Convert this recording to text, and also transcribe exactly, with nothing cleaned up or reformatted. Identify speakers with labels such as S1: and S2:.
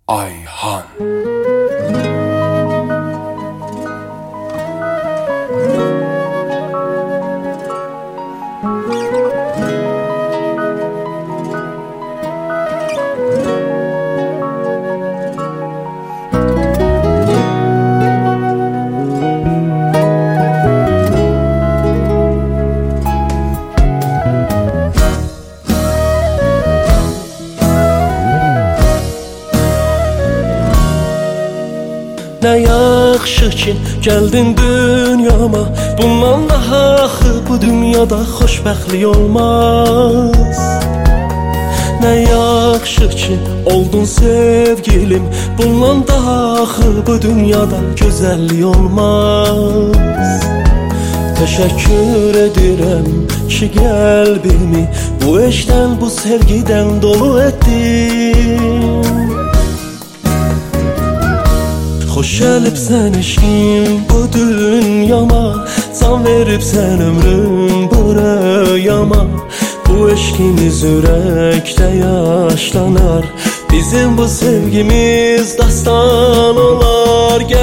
S1: Ayhan.
S2: Nə yaxşı ki, gəldin dünyama. Bundan daha axı bu dünyada xoşbəxtlik olmaz. Nə yaxşı ki, oldun sevgilim. Bundan daha axı bu dünyada gözəllik olmaz. Təşəkkür edirəm ki, qəlbimi bu eşqdən, bu sevgidən dolu etdin. Xoş gəlibsən eşqim bu dünyama, can veribsən ömrüm bu röyama. Bu eşqimiz ürəkdə yaşlanar, bizim bu sevgimiz dastan olar.